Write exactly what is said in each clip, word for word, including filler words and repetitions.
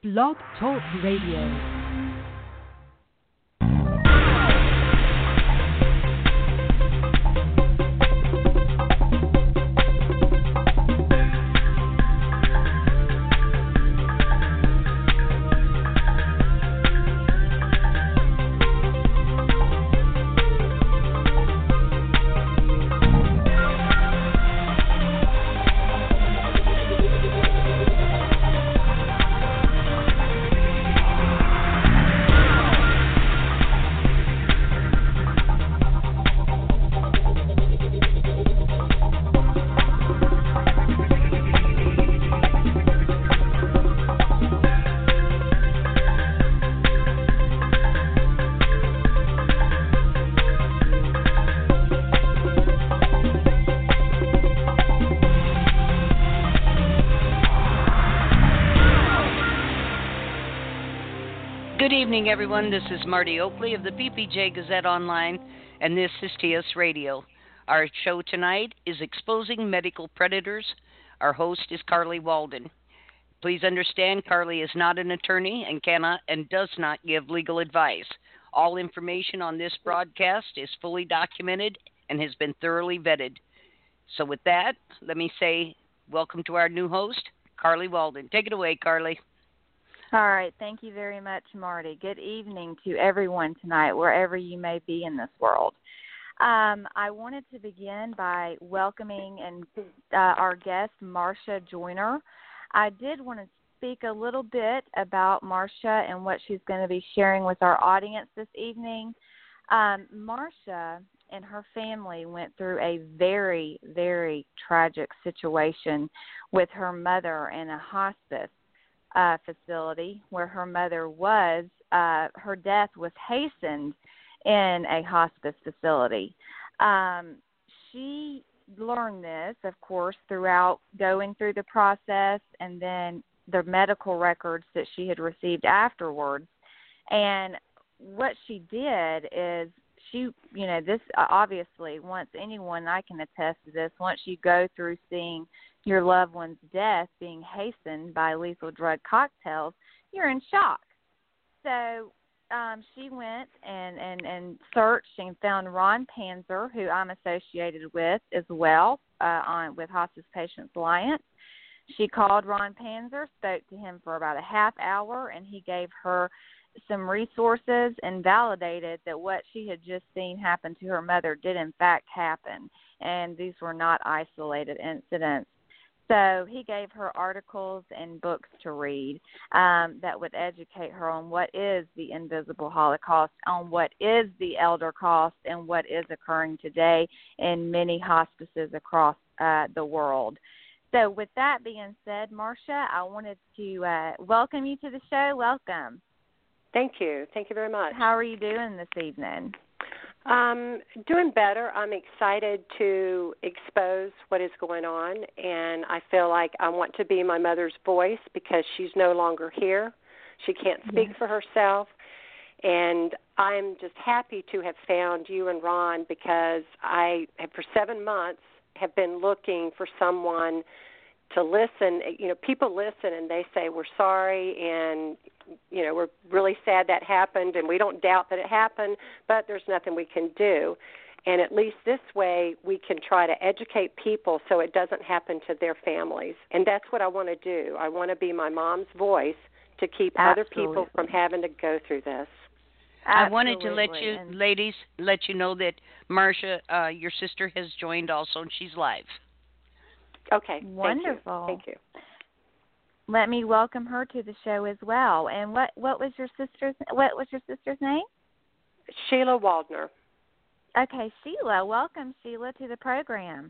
Blog Talk Radio. Good evening, everyone. This is Marty Oakley of the B P J Gazette Online, and this is T S Radio. Our show tonight is Exposing Medical Predators. Our host is Carly Walden. Please understand, Carly is not an attorney and cannot and does not give legal advice. All information on this broadcast is fully documented and has been thoroughly vetted. So with that, let me say welcome to our new host, Carly Walden. Take it away, Carly. All right. Thank you very much, Marty. Good evening to everyone tonight, wherever you may be in this world. Um, I wanted to begin by welcoming and uh, our guest, Marsha Joyner. I did want to speak a little bit about Marsha and what she's going to be sharing with our audience this evening. Um, Marsha and her family went through a very, very tragic situation with her mother in a hospice Uh, facility where her mother was. Uh, her death was hastened in a hospice facility. Um, she learned this, of course, throughout going through the process and then the medical records that she had received afterwards. And what she did is she, you know, this uh, obviously, once anyone, I can attest to this, once you go through seeing your loved one's death being hastened by lethal drug cocktails, you're in shock. So um, she went and, and, and searched and found Ron Panzer, who I'm associated with as well, uh, on with Hospice Patients Alliance. She called Ron Panzer, spoke to him for about a half hour, and he gave her some resources and validated that what she had just seen happen to her mother did in fact happen, and these were not isolated incidents. So he gave her articles and books to read um, that would educate her on what is the invisible Holocaust, on what is the elder cost, and what is occurring today in many hospices across uh, the world. So with that being said, Marsha, I wanted to uh, welcome you to the show. Welcome. Thank you. Thank you very much. How are you doing this evening? Um, doing better. I'm excited to expose what is going on, and I feel like I want to be my mother's voice because she's no longer here. She can't speak yes. for herself, and I'm just happy to have found you and Ron because I, have, for seven months, have been looking for someone to listen. You know, people listen and they say, we're sorry, and you know, we're really sad that happened, and we don't doubt that it happened, but there's nothing we can do. And at least this way we can try to educate people so it doesn't happen to their families. And that's what I want to do. I want to be my mom's voice to keep Absolutely. other people from having to go through this. Absolutely. I wanted to let you, and ladies, let you know that Marsha, uh, your sister, has joined also, and she's live. Okay. Wonderful. Thank you. Thank you. Let me welcome her to the show as well. And what, what was your sister's what was your sister's name? Sheila Waldner. Okay, Sheila. Welcome, Sheila, to the program.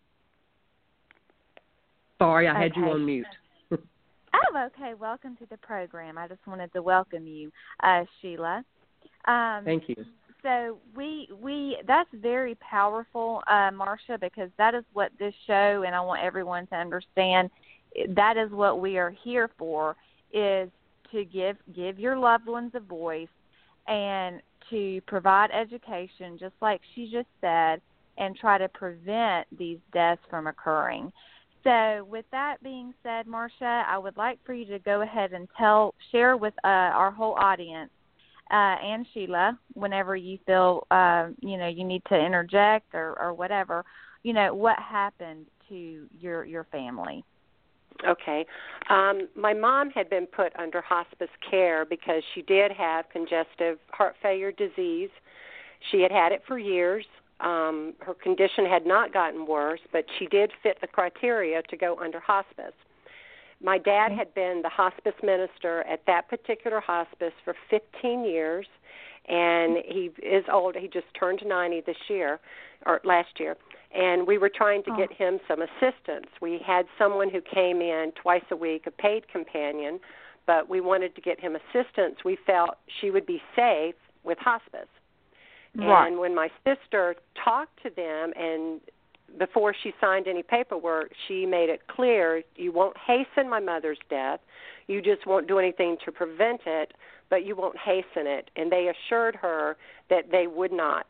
Sorry, I okay. had you on mute. Oh, okay. Welcome to the program. I just wanted to welcome you, uh, Sheila. Um, Thank you. So we we that's very powerful, uh, Marsha, because that is what this show, and I want everyone to understand, that is what we are here for, is to give give your loved ones a voice and to provide education, just like she just said, and try to prevent these deaths from occurring. So with that being said, Marcia, I would like for you to go ahead and tell, share with uh, our whole audience, uh, and Sheila, whenever you feel, uh, you know, you need to interject or, or whatever, you know, what happened to your, your family. Okay. Um, my mom had been put under hospice care because she did have congestive heart failure disease. She had had it for years. Um, her condition had not gotten worse, but she did fit the criteria to go under hospice. My dad had been the hospice minister at that particular hospice for fifteen years, and he is old. He just turned ninety this year, or last year, and we were trying to Oh. get him some assistance. We had someone who came in twice a week, a paid companion, but we wanted to get him assistance. We felt she would be safe with hospice. Right. And when my sister talked to them, and before she signed any paperwork, she made it clear, you won't hasten my mother's death. You just won't do anything to prevent it, but you won't hasten it. And they assured her that they would not.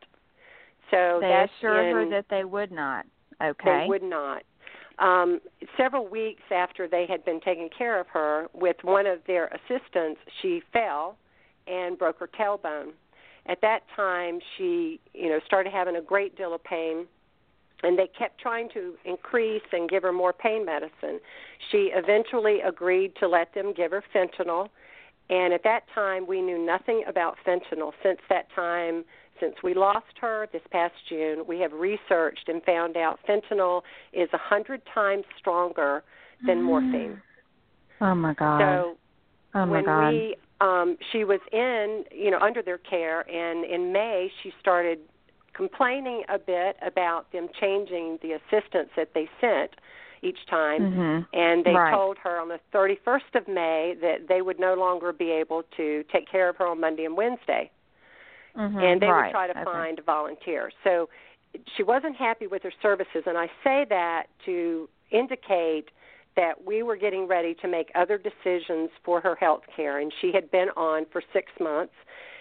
So They that's assured in, her that they would not. Okay. They would not. Um, several weeks after they had been taking care of her, with one of their assistants, she fell and broke her tailbone. At that time, she, you know, started having a great deal of pain, and they kept trying to increase and give her more pain medicine. She eventually agreed to let them give her fentanyl, and at that time, we knew nothing about fentanyl. Since that time, since we lost her this past June, we have researched and found out fentanyl is a hundred times stronger than morphine. Oh, my God. So oh, my when God. we, um, she was in, you know, under their care, and in May she started complaining a bit about them changing the assistants that they sent each time, mm-hmm. and they right. told her on the thirty-first of May that they would no longer be able to take care of her on Monday and Wednesday. Mm-hmm. And they right. would try to okay. find volunteers. So she wasn't happy with her services, and I say that to indicate that we were getting ready to make other decisions for her health care, and she had been on for six months.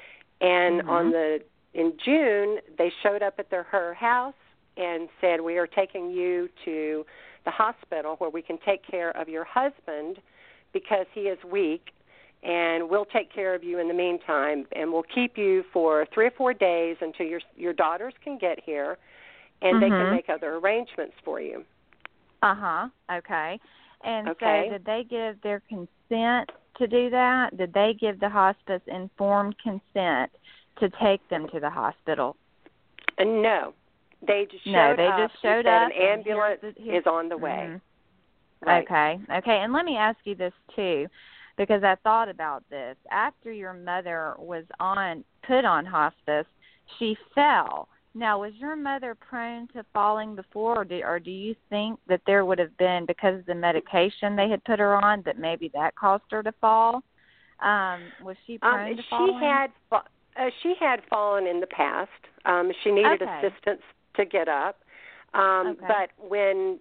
And mm-hmm. on the in June, they showed up at their her house and said, we are taking you to the hospital where we can take care of your husband because he is weak, and we'll take care of you in the meantime, and we'll keep you for three or four days until your your daughters can get here, and mm-hmm. they can make other arrangements for you. Uh-huh. Okay. And okay. so did they give their consent to do that? Did they give the hospice informed consent to take them to the hospital? Uh, no. They just showed no, they up just showed and up said an ambulance and here's the, here's, is on the way. Mm-hmm. Right. Okay. Okay. And let me ask you this, too, because I thought about this. After your mother was on put on hospice, she fell. Now, was your mother prone to falling before, or do, or do you think that there would have been, because of the medication they had put her on, that maybe that caused her to fall? Um, was she prone um, to falling? She had, uh, she had fallen in the past. Um, she needed okay. assistance to get up. Um, okay. But when,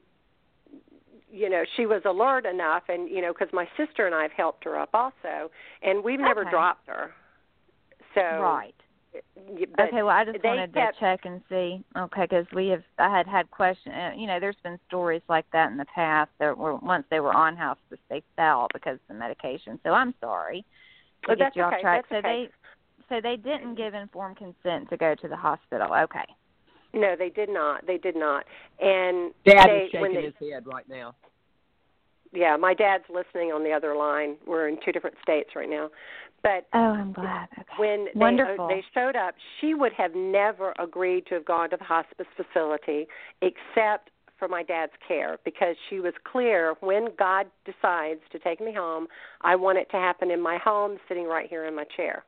you know, she was alert enough, and, you know, because my sister and I have helped her up also, and we've never okay. dropped her. So Right. But okay, well, I just wanted kept, to check and see. Okay, because we have, I had had questions. You know, there's been stories like that in the past. That were once they were on hospice, they fell because of the medication. So I'm sorry to well, get that's you off okay. track. That's so okay. they, so they didn't give informed consent to go to the hospital. Okay. No, they did not. They did not. And Dad they, is shaking they, his head right now. Yeah, my dad's listening on the other line. We're in two different states right now. But oh, I'm glad. Okay. when Wonderful. They, uh, they showed up, she would have never agreed to have gone to the hospice facility except for my dad's care, because she was clear, when God decides to take me home, I want it to happen in my home, sitting right here in my chair.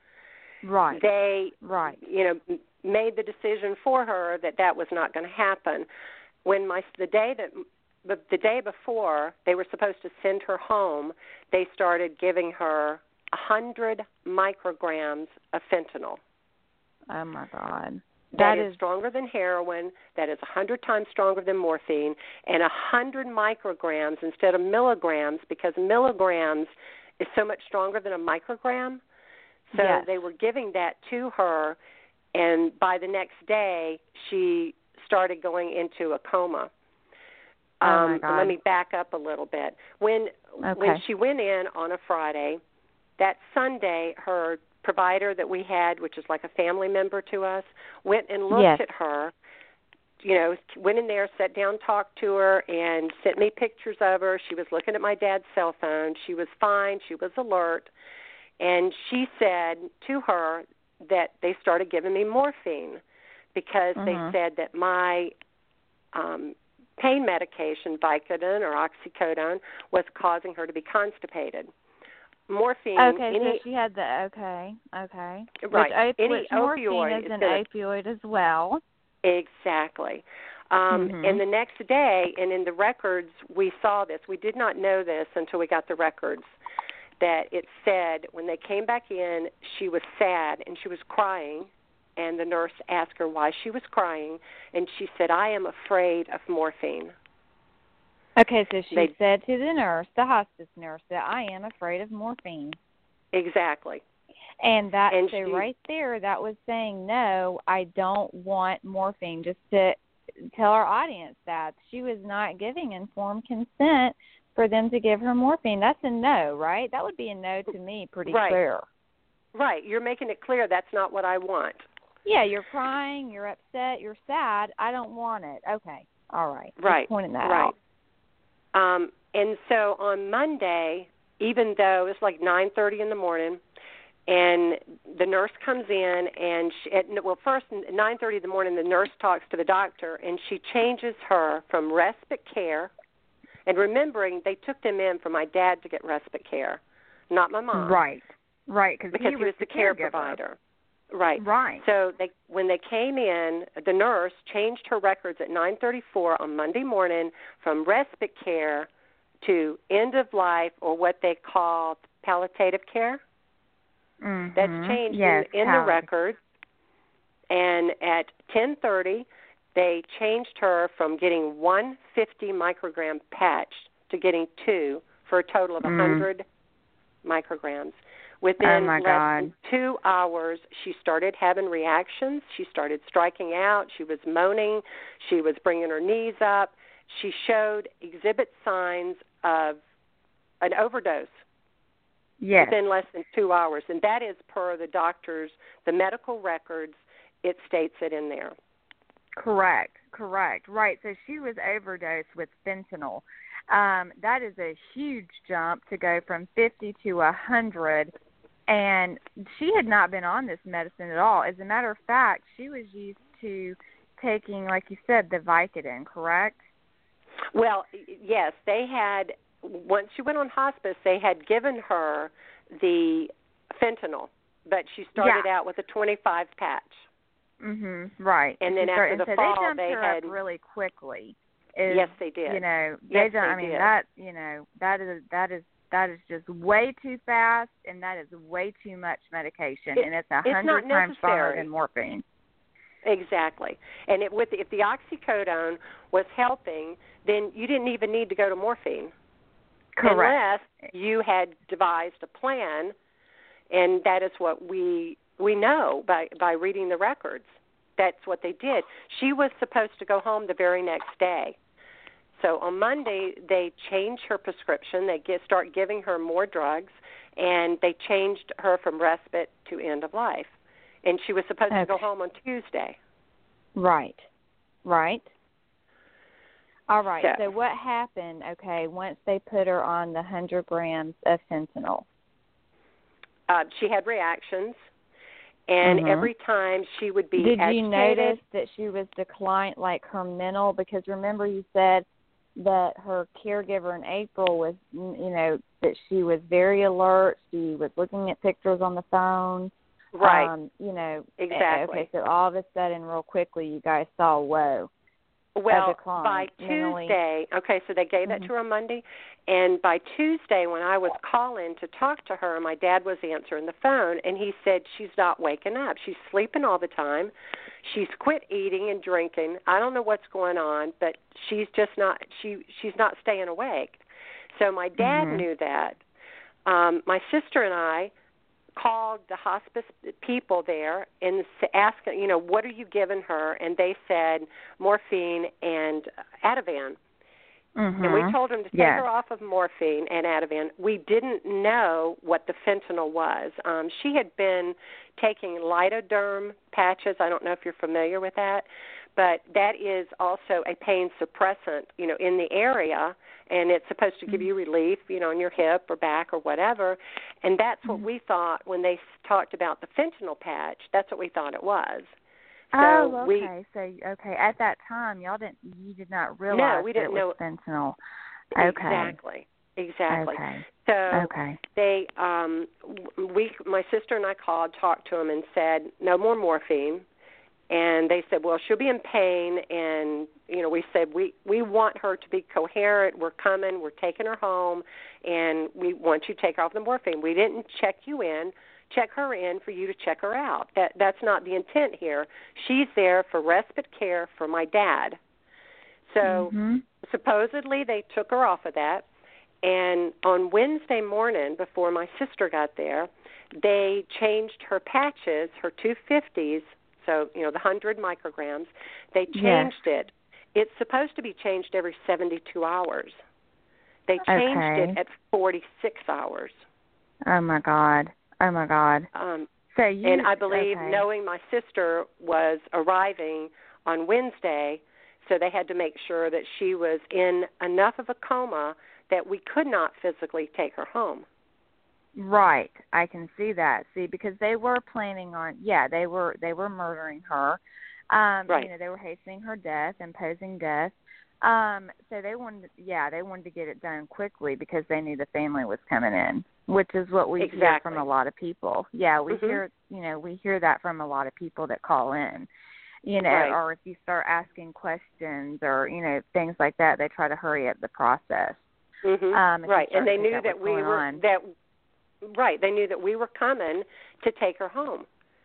Right. They, right. you know, made the decision for her that that was not going to happen. When my the day that the, the day before they were supposed to send her home, they started giving her a hundred micrograms of fentanyl. Oh my God. That, that is, is stronger than heroin. That is a hundred times stronger than morphine, and a hundred micrograms instead of milligrams, because milligrams is so much stronger than a microgram. So yes. they were giving that to her, and by the next day, she started going into a coma. Oh, Um, my God. let me back up a little bit. When Okay. when she went in on a Friday, that Sunday, her provider that we had, which is like a family member to us, went and looked Yes. at her, you know, went in there, sat down, talked to her, and sent me pictures of her. She was looking at my dad's cell phone. She was fine. She was alert. And she said to her that they started giving me morphine because Mhm. they said that my um, pain medication, Vicodin or oxycodone, was causing her to be constipated. Morphine, Okay, any, so she had the, okay, okay. right, Which, op- any which morphine opioid is is an gonna, opioid as well. exactly. Um, Mhm. And the next day, and in the records, we saw this. We did not know this until we got the records, that it said when they came back in, she was sad and she was crying, and the nurse asked her why she was crying, and she said, "I am afraid of morphine." Okay, so she They- said to the nurse, the hospice nurse, that I am afraid of morphine. Exactly. And that, And so she- right there, that was saying, no, I don't want morphine. Just to tell our audience that she was not giving informed consent for them to give her morphine. That's a no, right? That would be a no to me, pretty Right. clear. Right. You're making it clear that's not what I want. Yeah, you're crying, you're upset, you're sad. I don't want it. Okay, all right. Right. Just pointing that right. out. Um, and so on Monday, even though it's like nine thirty in the morning, and the nurse comes in, and she, at, well, first at nine thirty in the morning, the nurse talks to the doctor, and she changes her from respite care. And remembering, they took them in for my dad to get respite care, not my mom. Right, right, because Because he he was the care provider. Right. Right. So they, when they came in, the nurse changed her records at nine thirty-four on Monday morning from respite care to end of life, or what they call palliative care. Mm-hmm. That's changed yes, in, in the palliative. records. And at ten thirty, they changed her from getting one fifty microgram patch to getting two, for a total of Mm. one hundred micrograms. Within Oh, my less God. than two hours, she started having reactions. She started striking out. She was moaning. She was bringing her knees up. She showed exhibit signs of an overdose Yes. within less than two hours. And that is per the doctor's, the medical records. It states it in there. Correct, correct. Right, so she was overdosed with fentanyl. Um, that is a huge jump to go from fifty to one hundred, and she had not been on this medicine at all. As a matter of fact, she was used to taking, like you said, the Vicodin, correct? Well, yes, they had, once she went on hospice, they had given her the fentanyl, but she started Yeah. out with a twenty-five patch. Mhm. Right. And then She after started- the and so fall, they jumped they her had up really quickly. Is, yes, they did. You know, they yes, don't. they I mean, did. that you know, that is that is that is just way too fast, and that is way too much medication, It, and it's a it's not hundred times stronger necessary. than morphine. Exactly. And it, with if the oxycodone was helping, then you didn't even need to go to morphine. Correct. Unless you had devised a plan, and that is what we we know by by reading the records. That's what they did. She was supposed to go home the very next day. So on Monday, they changed her prescription. They get, start giving her more drugs, and they changed her from respite to end of life. And she was supposed Okay. to go home on Tuesday. Right. Right. All right. So- So what happened? Okay, once they put her on the hundred grams of fentanyl. Uh, she had reactions, and Mhm. every time she would be Did agitated. you notice that she was declined, like her mental? Because remember, you said that her caregiver in April was, you know, that she was very alert. She was looking at pictures on the phone. Right. Um, you know. Exactly. Okay, so all of a sudden, real quickly, you guys saw, whoa. Well, decline, by mentally. Tuesday, okay, so they gave that Mhm. to her Monday, and by Tuesday when I was calling to talk to her, my dad was answering the phone, and he said she's not waking up. She's sleeping all the time. She's quit eating and drinking. I don't know what's going on, but she's just not, she she's not staying awake. So my dad Mhm. knew that. Um, my sister and I called the hospice people there and asked, you know, what are you giving her? And they said morphine and Ativan. Mm-hmm. And we told him to take yes. her off of morphine and Ativan. We didn't know what the fentanyl was. Um, she had been taking Lidoderm patches. I don't know if you're familiar with that, but that is also a pain suppressant, you know, in the area, and it's supposed to give you relief, you know, in your hip or back or whatever. And that's what we thought when they talked about the fentanyl patch. That's what we thought it was. So oh, okay. We, so okay, at that time, y'all didn't, you did not realize no, we that didn't it was know fentanyl. Okay. Exactly. Exactly. Okay. So okay. they, um, we, my sister and I called, talked to them, and said no more morphine. And they said, well, she'll be in pain. And you know, we said we we want her to be coherent. We're coming. We're taking her home, and we want you to take her off the morphine. We didn't check you in. Check her in for you to check her out. That that's not the intent here. She's there for respite care for my dad. So mm-hmm. supposedly they took her off of that, and on Wednesday morning before my sister got there, they changed her patches, her two fifties, so you know the one hundred micrograms. They changed yes. it. It's supposed to be changed every seventy-two hours. They changed okay. it at forty-six hours. Oh my God. Oh, my God. Um, so you, and I believe, okay. knowing my sister was arriving on Wednesday, so they had to make sure that she was in enough of a coma that we could not physically take her home. Right. I can see that. See, because they were planning on, yeah, they were they were murdering her. Um, right. You know, they were hastening her death, imposing death. Um, so they wanted, yeah, they wanted to get it done quickly because they knew the family was coming in, which is what we exactly. hear from a lot of people. Yeah, we mm-hmm. hear, you know, we hear that from a lot of people that call in, you know, right. or if you start asking questions or, you know, things like that, they try to hurry up the process. Mm-hmm. Um, right, and they knew that we were on. that. Right, they knew that we were coming to take her home.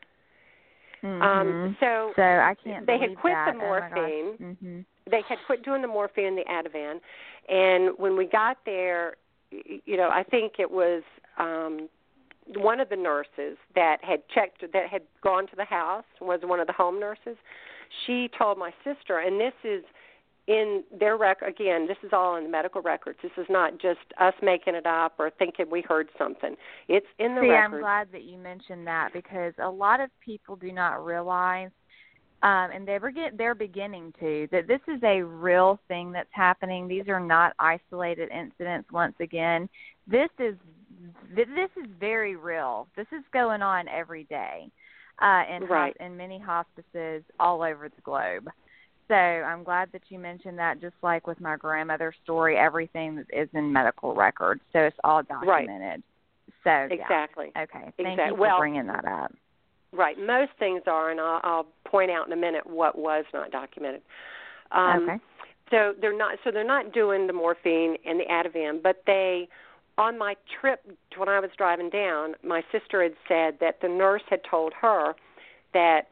Mm-hmm. Um, so, so I can't they believe had quit that. the morphine. Oh mm-hmm. They had quit doing the morphine and the Ativan, and when we got there, you know, I think it was um, one of the nurses that had checked, that had gone to the house, was one of the home nurses. She told my sister, and this is in their record, again, this is all in the medical records. This is not just us making it up or thinking we heard something. It's in the See, records. I'm glad that you mentioned that because a lot of people do not realize, um, and they get, they're beginning to, that this is a real thing that's happening. These are not isolated incidents once again. This is this is very real. This is going on every day uh, in, right. in many hospices all over the globe. So I'm glad that you mentioned that. Just like with my grandmother's story, everything is in medical records, so it's all documented. Right. So exactly. Yeah. Okay. Thank exactly. you for well, bringing that up. Right. Most things are, and I'll, I'll point out in a minute what was not documented. Um, okay. So they're not. So they're not doing the morphine and the Ativan, but they. On my trip when I was driving down, my sister had said that the nurse had told her that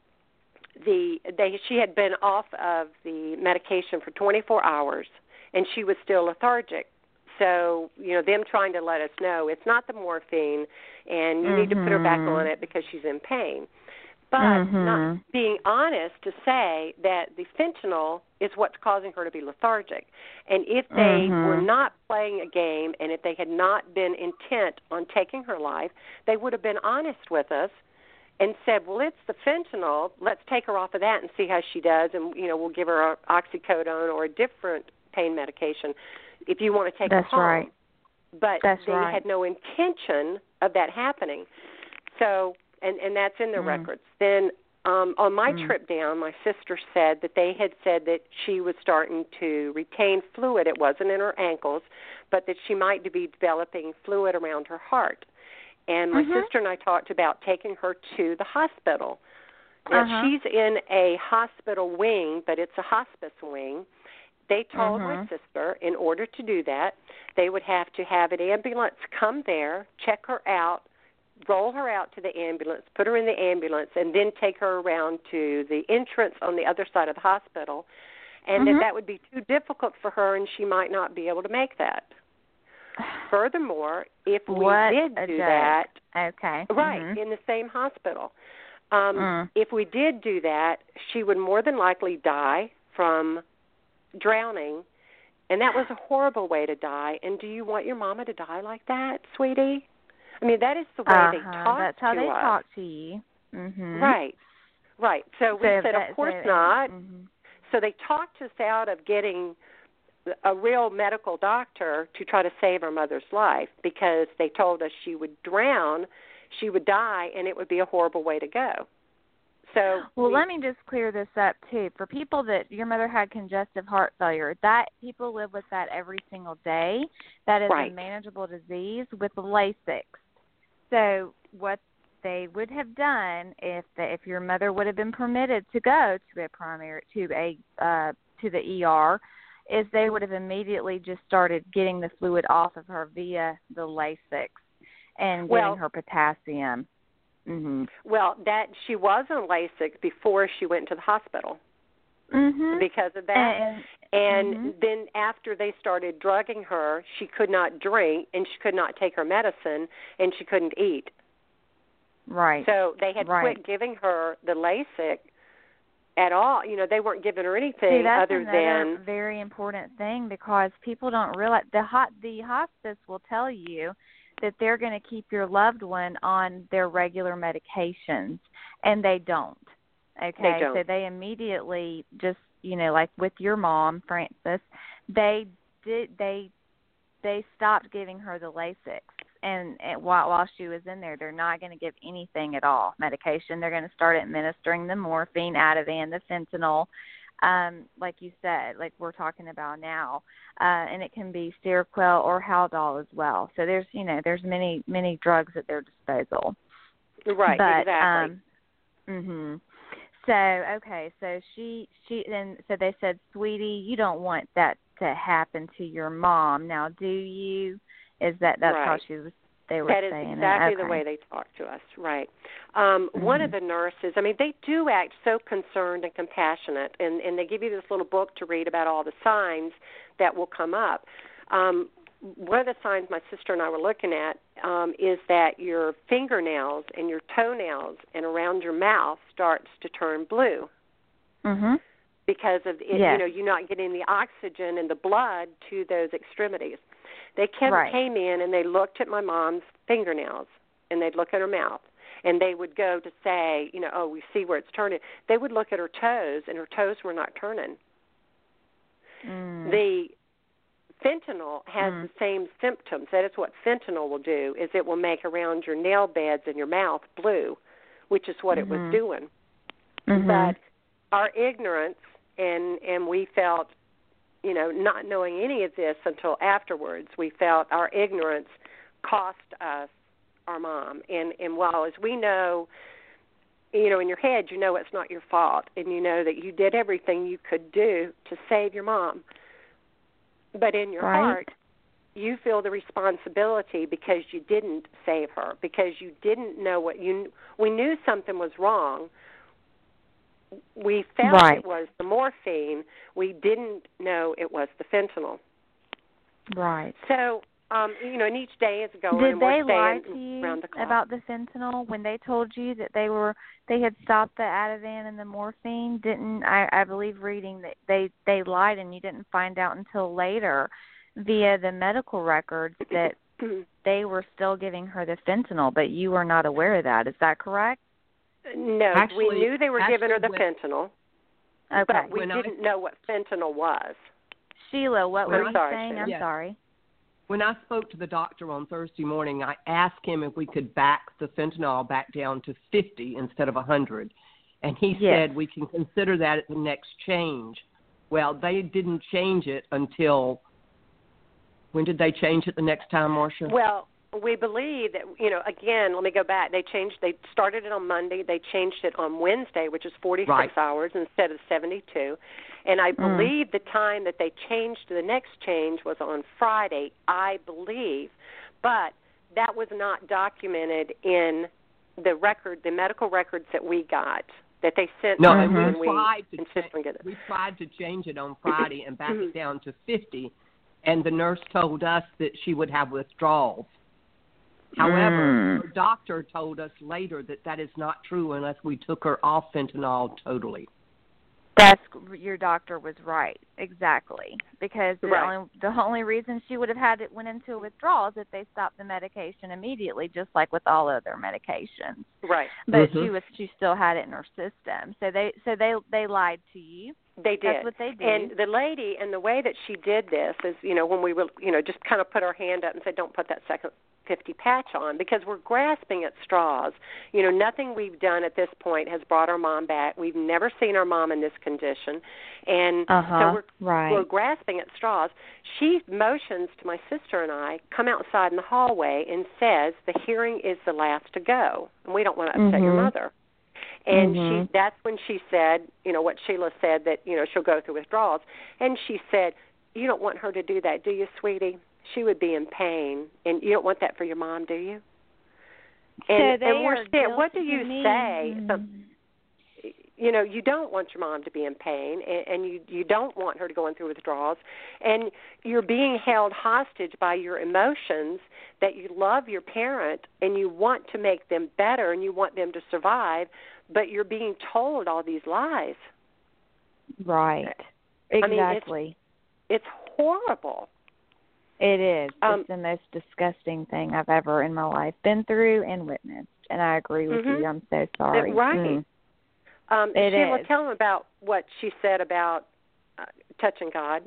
the they she had been off of the medication for twenty-four hours and she was still lethargic. So, you know, them trying to let us know it's not the morphine and you mm-hmm. need to put her back on it because she's in pain. But mm-hmm. not being honest to say that the fentanyl is what's causing her to be lethargic. And if they mm-hmm. were not playing a game and if they had not been intent on taking her life, they would have been honest with us and said, well, it's the fentanyl. Let's take her off of that and see how she does. And, you know, we'll give her oxycodone or a different pain medication if you want to take That's her home. Right. But That's they right. had no intention of that happening. So, and, and that's in their mm. records. Then um, on my mm. trip down, my sister said that they had said that she was starting to retain fluid. It wasn't in her ankles, but that she might be developing fluid around her heart. And my mm-hmm. sister and I talked about taking her to the hospital. Now, uh-huh. she's in a hospital wing, but it's a hospice wing. They told mm-hmm. my sister in order to do that, they would have to have an ambulance come there, check her out, roll her out to the ambulance, put her in the ambulance, and then take her around to the entrance on the other side of the hospital, and mm-hmm. that that would be too difficult for her and she might not be able to make that. Furthermore, if we what did a do joke. that, okay, right, mm-hmm. in the same hospital, um, mm. if we did do that, she would more than likely die from drowning And that was a horrible way to die. And do you want your mama to die like that, sweetie? I mean, that is the way uh-huh. they talk That's how to they us. talk to you. Mm-hmm. Right, right. So we so said, that, of course so, not. Mm-hmm. So they talked us out of getting a real medical doctor to try to save our mother's life because they told us she would drown, she would die, and it would be a horrible way to go. So well, we, let me just clear this up too. For people that your mother had congestive heart failure, that people live with that every single day. That is right. a manageable disease with Lasix. So what they would have done if the, if your mother would have been permitted to go to a primary to a uh, to the E R, is they would have immediately just started getting the fluid off of her via the Lasix and well, giving her potassium. Mm-hmm. Well, that she was on Lasix before she went to the hospital mm-hmm. because of that. And, and mm-hmm. then after they started drugging her, she could not drink and she could not take her medicine and she couldn't eat. Right. So they had right. quit giving her the Lasix at all. You know, they weren't giving her anything See, that's other another than very important thing because people don't realize the hot the hospice will tell you that they're going to keep your loved one on their regular medications, and they don't. Okay, they don't. So they immediately just, you know, like with your mom, Frances, they did they they stopped giving her the Lasix, and, and while while she was in there, they're not going to give anything at all medication. They're going to start administering the morphine, Ativan, the fentanyl. Um, like you said, like we're talking about now, uh, and it can be Seroquel or Haldol as well. So there's, you know, there's many, many drugs at their disposal. Right, but, exactly. Um, mhm. So okay, so she, she, then so they said, sweetie, you don't want that to happen to your mom. Now, do you? Is that that's right. how she was? They were that is saying exactly it. Okay. the way they talk to us, right? Um, mm-hmm. One of the nurses, I mean, they do act so concerned and compassionate, and, and they give you this little book to read about all the signs that will come up. Um, one of the signs my sister and I were looking at um, is that your fingernails and your toenails and around your mouth starts to turn blue. Mm-hmm. Because of it, yes. you know, you're not getting the oxygen and the blood to those extremities. They came, right. came in and they looked at my mom's fingernails and they'd look at her mouth and they would go to say, you know, oh, we see where it's turning. They would look at her toes and her toes were not turning. Mm. The fentanyl has mm. the same symptoms. That is what fentanyl will do, is it will make around your nail beds and your mouth blue, which is what mm-hmm. it was doing. Mm-hmm. But our ignorance, and, and we felt, you know, not knowing any of this until afterwards, we felt our ignorance cost us our mom. And, and while as we know, you know, in your head, you know it's not your fault, and you know that you did everything you could do to save your mom. But in your right. heart, you feel the responsibility because you didn't save her, because you didn't know what you – we knew something was wrong. We felt right. it was the morphine. We didn't know it was the fentanyl. Right. So, um, you know, and each day is going, Did and they we're lie staying to you around the clock. about the fentanyl when they told you that they were they had stopped the Ativan and the morphine? Didn't I, I believe reading that they they lied and you didn't find out until later via the medical records that they were still giving her the fentanyl, but you were not aware of that. Is that correct? No, actually, we knew they were giving her the when, fentanyl, okay. but we when didn't I, know what fentanyl was. Sheila, what when were I, you sorry, saying? Sheila. I'm yes. sorry. When I spoke to the doctor on Thursday morning, I asked him if we could back the fentanyl back down to fifty instead of one hundred. And he yes. said we can consider that at the next change. Well, they didn't change it until, when did they change it the next time, Marcia? Well, we believe that, you know, again, let me go back. They changed, they started it on Monday. They changed it on Wednesday, which is forty-six right. hours instead of seventy-two. And I Mm. believe the time that they changed to the next change was on Friday, I believe. But that was not documented in the record, the medical records that we got, that they sent No, us and when we tried we to insisted on getting it. we tried to change it on Friday and back it down to fifty, and the nurse told us that she would have withdrawals. However, Mm. her doctor told us later that that is not true unless we took her off fentanyl totally. That's your doctor was right, exactly. Because the Right. only the only reason she would have had it went into a withdrawal is if they stopped the medication immediately, just like with all other medications. Right. But Mhm. she was she still had it in her system. So they so they they lied to you. They did. That's what they do. And the lady, and the way that she did this is, you know, when we were, you know, just kind of put our hand up and said, don't put that second fifty patch on, because we're grasping at straws. You know, nothing we've done at this point has brought our mom back. We've never seen our mom in this condition. And uh-huh. so we're, right. we're grasping at straws. She motions to my sister and I, come outside in the hallway, and says, the hearing is the last to go, and we don't want to upset mm-hmm. your mother. And mm-hmm. she that's when she said, you know, what Sheila said, that, you know, she'll go through withdrawals. And she said, you don't want her to do that, do you, sweetie? She would be in pain, and you don't want that for your mom, do you? And, so and we're scared. What do you me. say? Mm-hmm. So, you know, you don't want your mom to be in pain, and, and you, you don't want her to go in through withdrawals, and you're being held hostage by your emotions that you love your parent and you want to make them better and you want them to survive, but you're being told all these lies. Right. Exactly. I mean, it's, it's horrible. It is. Um, it's the most disgusting thing I've ever in my life been through and witnessed. And I agree with mm-hmm. you. I'm so sorry. Right. Mm. Um, it Sheila, is. tell them about what she said about uh, touching God.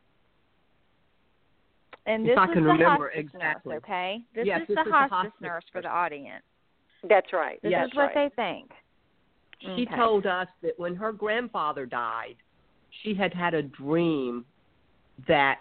And If this I is can the remember hospice exactly. nurse, okay? This Yes, is this the is the hospice, hospice nurse for nurse. the audience. That's right. This Yes. is what right. they think. She Okay. told us that when her grandfather died, she had had a dream that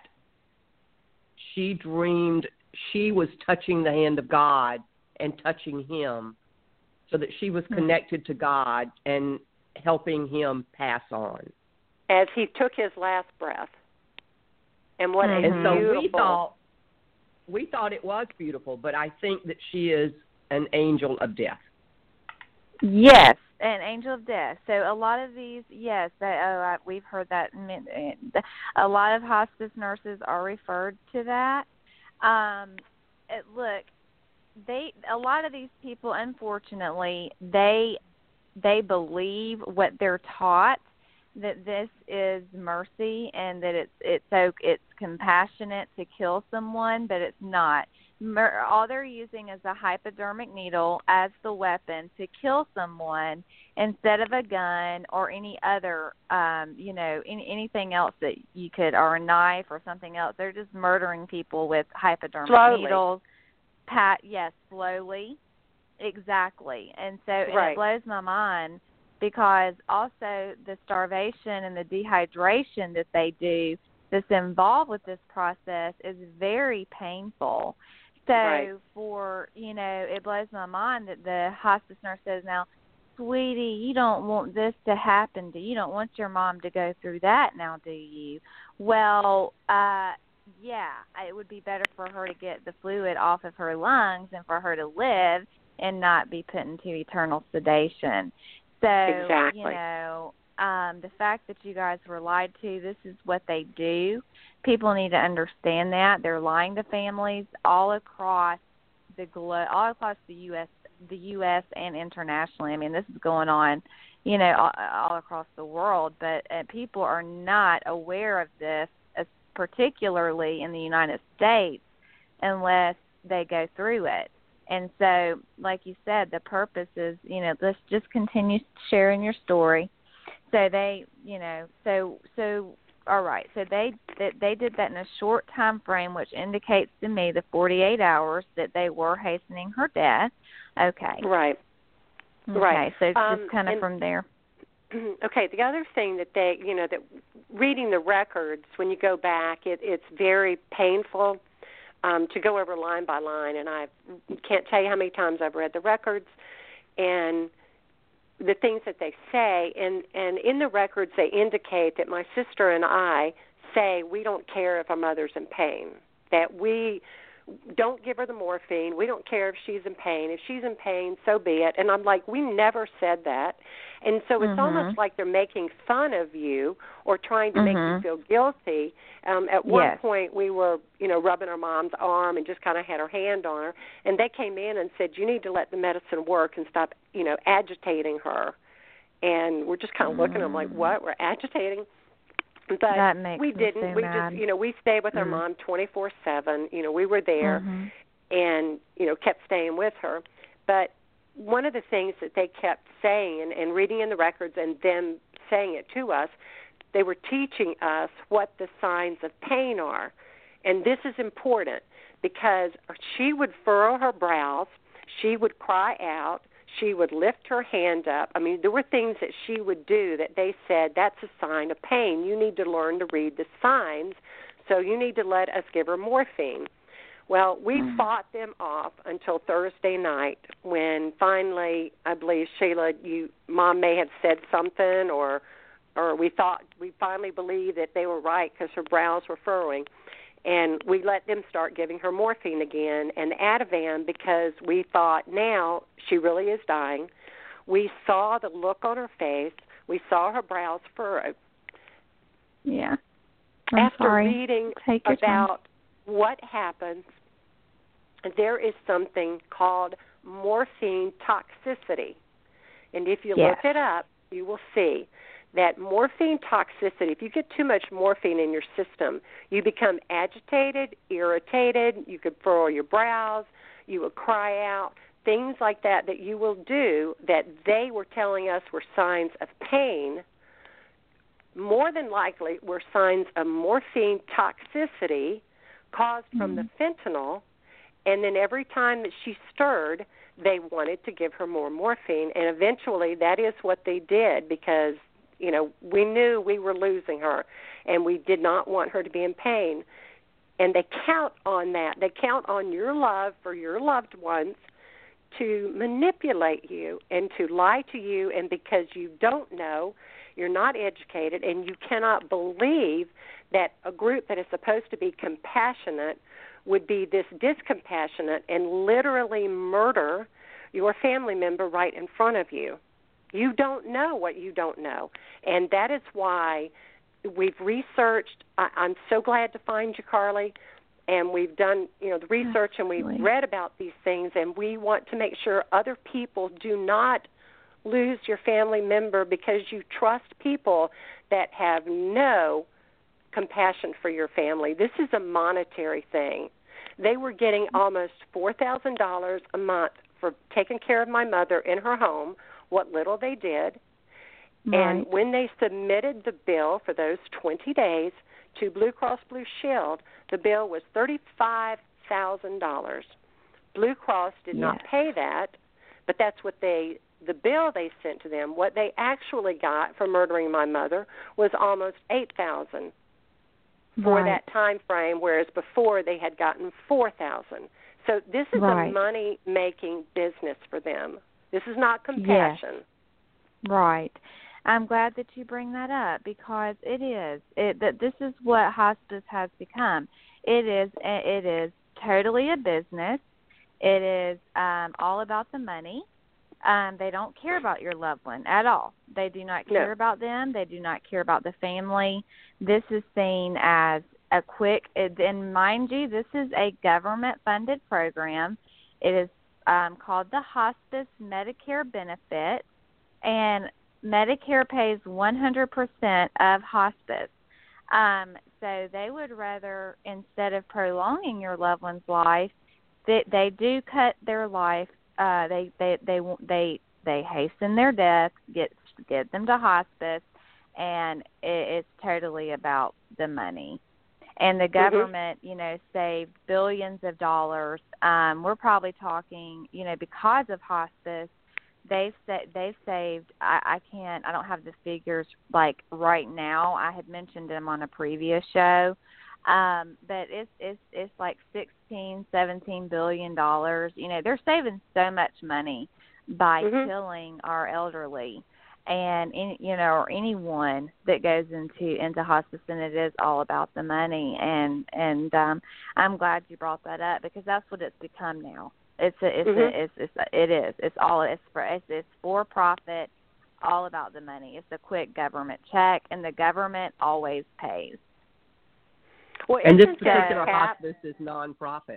she dreamed she was touching the hand of God and touching him, so that she was connected to God and helping him pass on. As he took his last breath. And what Mhm. a And so beautiful... we thought we thought it was beautiful, but I think that she is an angel of death. Yes, an angel of death. So a lot of these, yes, they, oh, I, we've heard that. A lot of hospice nurses are referred to that. Um, it, look, they a lot of these people, unfortunately, they they believe what they're taught, that this is mercy and that it's it's so it's compassionate to kill someone, but it's not. Mer- all they're using is a hypodermic needle as the weapon to kill someone instead of a gun or any other, um, you know, any, anything else that you could, or a knife or something else. They're just murdering people with hypodermic Slowly. needles. Pat, yes, slowly, exactly. And so and Right. it blows my mind because also the starvation and the dehydration that they do that's involved with this process is very painful. So Right. for, you know, it blows my mind that the hospice nurse says, now, sweetie, you don't want this to happen to you. You don't want your mom to go through that now, do you? Well, uh, yeah, it would be better for her to get the fluid off of her lungs and for her to live and not be put into eternal sedation. So, Exactly. you know, um, the fact that you guys were lied to, this is what they do. People need to understand that. They're lying to families all across the glo- all across the U S, the U S and internationally. I mean, this is going on, you know, all, all across the world, but uh, people are not aware of this, as particularly in the United States, unless they go through it. And so, like you said, the purpose is, you know, let's just continue sharing your story. So they, you know, so so all right. So they they, they did that in a short time frame, which indicates to me the forty-eight hours that they were hastening her death. Okay. Right. Okay. Right. So Um, just kind of and- from there. Okay, the other thing that they, you know, that reading the records, when you go back, it, it's very painful um, to go over line by line, and I can't tell you how many times I've read the records and the things that they say, and, and in the records they indicate that my sister and I say we don't care if our mother's in pain, that we don't give her the morphine, we don't care if she's in pain. If she's in pain, so be it. And I'm like, we never said that. And so it's Mhm. almost like they're making fun of you or trying to make Mhm. you feel guilty. Um, at one Yes. point, we were, you know, rubbing our mom's arm and just kind of had our hand on her, and they came in and said, you need to let the medicine work and stop, you know, agitating her. And we're just kind of looking at them like, what? We're agitating? But that makes we me didn't. so we mad. just, you know, we stayed with our mm. mom twenty-four seven. You know, we were there mm-hmm. and, you know, kept staying with her. But one of the things that they kept saying and, and reading in the records and them saying it to us, they were teaching us what the signs of pain are. And this is important because she would furrow her brows, she would cry out, she would lift her hand up. I mean, there were things that she would do that they said, that's a sign of pain. You need to learn to read the signs, so you need to let us give her morphine. Well, we mm. fought them off until Thursday night when finally, I believe, Sheila, you, Mom may have said something or or we thought, we finally believed that they were right because her brows were furrowing. And we let them start giving her morphine again and Ativan because we thought now she really is dying. We saw the look on her face. We saw her brows furrow. Yeah. I'm After sorry. reading Take your about time. what happens, there is something called morphine toxicity. And if you yes. look it up, you will see that morphine toxicity, if you get too much morphine in your system, you become agitated, irritated, you could furrow your brows, you will cry out, things like that that you will do that they were telling us were signs of pain, more than likely were signs of morphine toxicity caused mm-hmm. from the fentanyl, and then every time that she stirred, they wanted to give her more morphine, and eventually that is what they did because you know, we knew we were losing her, and we did not want her to be in pain. And they count on that. They count on your love for your loved ones to manipulate you and to lie to you, and because you don't know, you're not educated, and you cannot believe that a group that is supposed to be compassionate would be this discompassionate and literally murder your family member right in front of you. You don't know what you don't know. And that is why we've researched. I, I'm so glad to find you, Carly. And we've done, you know, the research and we've read about these things. And we want to make sure other people do not lose your family member because you trust people that have no compassion for your family. This is a monetary thing. They were getting almost four thousand dollars a month for taking care of my mother in her home, what little they did. Right. And when they submitted the bill for those twenty days to Blue Cross Blue Shield, the bill was thirty-five thousand dollars. Blue Cross did yes. not pay that, but that's what they, the bill they sent to them, what they actually got for murdering my mother was almost eight thousand dollars for right. that time frame, whereas before they had gotten four thousand dollars. So this is right. a money-making business for them. This is not compassion. Yes. Right. I'm glad that you bring that up because it is. It, that this is what hospice has become. It is. It is totally a business. It is um, all about the money. Um, they don't care about your loved one at all. They do not care no. about them. They do not care about the family. This is seen as a quick. And mind you, this is a government-funded program. It is Um, called the Hospice Medicare Benefit, and Medicare pays one hundred percent of hospice. Um, so they would rather, instead of prolonging your loved one's life, they, they do cut their life. Uh, they, they they they they hasten their death, get get them to hospice, and it, it's totally about the money. And the government, mm-hmm. you know, saved billions of dollars. Um, we're probably talking, you know, because of hospice, they've sa- they've saved. I, I can't. I don't have the figures like right now. I had mentioned them on a previous show, um, but it's it's it's like sixteen, seventeen billion dollars. You know, they're saving so much money by mm-hmm. killing our elderly. And any, you know, or anyone that goes into into hospice, and it is all about the money. And and um, I'm glad you brought that up because that's what it's become now. It's a, it's, mm-hmm. a, it's it's a, it is it's all it's for it's, it's for profit, all about the money. It's a quick government check, and the government always pays. Well, and this particular hospice is nonprofit.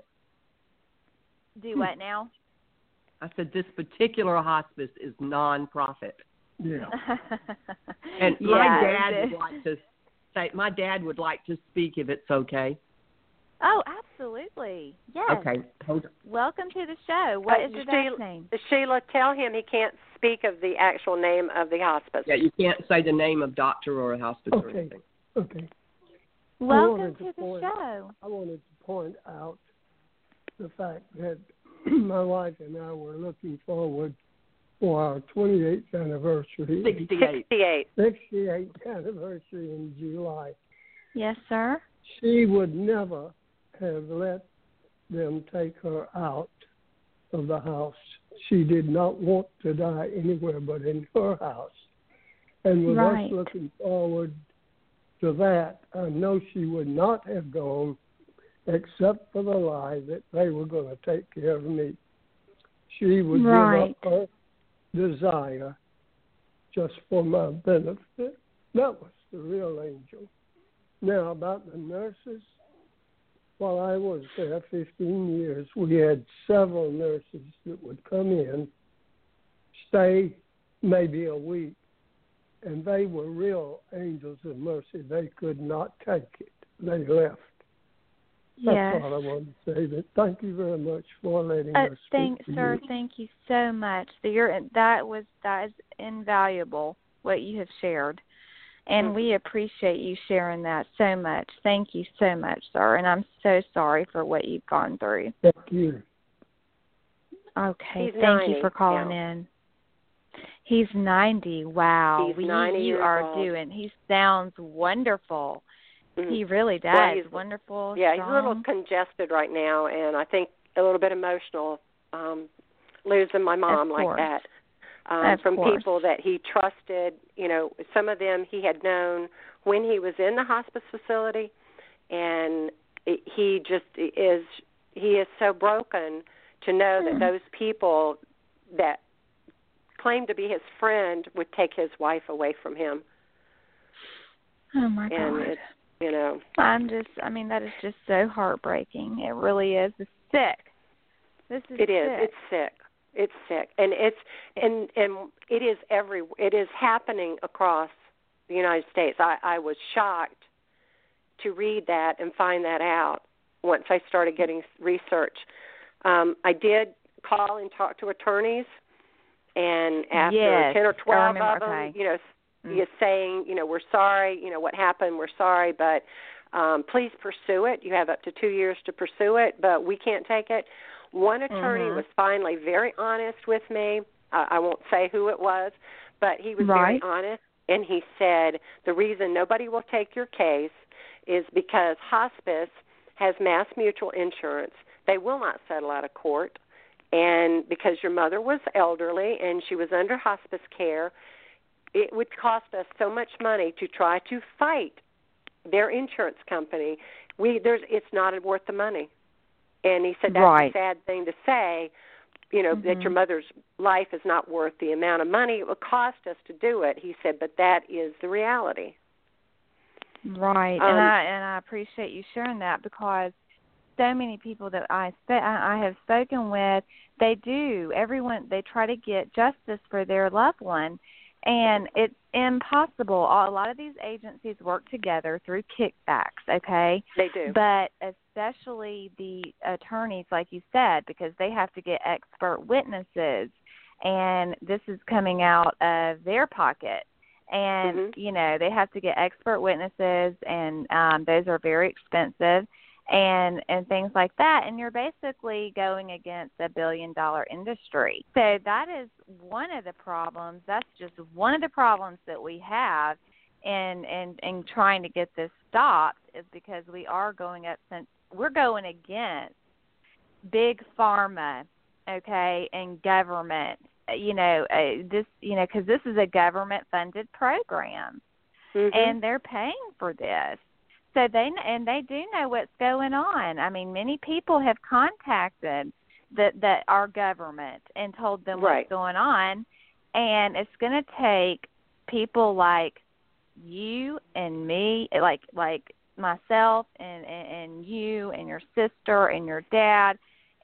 Do what now? I said this particular hospice is nonprofit. Yeah. And Yeah, my dad it- would like to say, my dad would like to speak if it's okay. Oh, absolutely. Yes. Okay, hold on. Welcome to the show. What Uh, is your Sheila, dad's name? Sheila, tell him he can't speak of the actual name of the hospice. Yeah, you can't say the name of doctor or a hospice or Okay. anything. Okay. Welcome wanted to to the point- show. I wanted to point out the fact that my wife and I were looking forward for our twenty-eighth anniversary, sixty-eight. sixty-eight. sixty-eighth anniversary in July. Yes, sir. She would never have let them take her out of the house. She did not want to die anywhere but in her house. And with Right. us looking forward to that, I know she would not have gone except for the lie that they were going to take care of me. She would Right. give up her desire just for my benefit. That was the real angel. Now, about the nurses, while I was there fifteen years, we had several nurses that would come in, stay maybe a week, and they were real angels of mercy. They could not take it. They left. That's Yes. all I wanted to say. But thank you very much for letting Uh, us speak thank, to sir. you. Thank you so much. So you're, that was that is invaluable what you have shared, and we appreciate you sharing that so much. Thank you so much, sir. And I'm so sorry for what you've gone through. Thank you. Okay. He's Thank ninety you for calling now. in. He's ninety. Wow. He's We- ninety you years are old. doing. He sounds wonderful. Mhm. He really does. Well, he's- Wonderful. Yeah, he's a little strong. congested right now, and I think a little bit emotional, um, losing my mom like course. that. Um, Of from course. people that he trusted, you know, some of them he had known when he was in the hospice facility, and it, he just is, he is so broken to know that Hmm. those people that claimed to be his friend would take his wife away from him. Oh my And God. it's, you know, I'm just, I mean, that is just so heartbreaking. It really is. It's sick. This is it is. sick. It's sick. It's sick, and it's and and it is every. It is happening across the United States. I, I was shocked to read that and find that out once I started getting research. Um, I did call and talk to attorneys, and after Yes, ten or I twelve remember, of them, okay. you know, Mm. you're saying, you know, we're sorry, you know, what happened, we're sorry, but um, please pursue it. You have up to two years to pursue it, but we can't take it. One attorney Mhm. was finally very honest with me. Uh, I won't say who it was, but he was Right. very honest, and he said the reason nobody will take your case is because hospice has mass mutual insurance. They will not settle out of court, and because your mother was elderly and she was under hospice care, it would cost us so much money to try to fight their insurance company. We there's it's not worth the money. And he said that's Right. a sad thing to say, you know, that Mhm. your mother's life is not worth the amount of money it would cost us to do it. He said, but that is the reality. Right, Um, and I and I appreciate you sharing that, because so many people that I spe- I I have spoken with, they do. Everyone, they try to get justice for their loved one, and it's impossible. A lot of these agencies work together through kickbacks. Okay, They do. but especially the attorneys, like you said, because they have to get expert witnesses, and this is coming out of their pocket. And, Mhm. you know, they have to get expert witnesses, and um, those are very expensive, and, and things like that. And you're basically going against a billion-dollar industry. So that is one of the problems. That's just one of the problems that we have in, in, in trying to get this stopped, is because we are going up, since we're going against big pharma, okay, and government. You know, uh, this, you know, because this is a government-funded program, Mhm. and they're paying for this. So they and they do know what's going on. I mean, many people have contacted the, the our government and told them Right. what's going on, and it's going to take people like you and me, like like myself and, and and you and your sister and your dad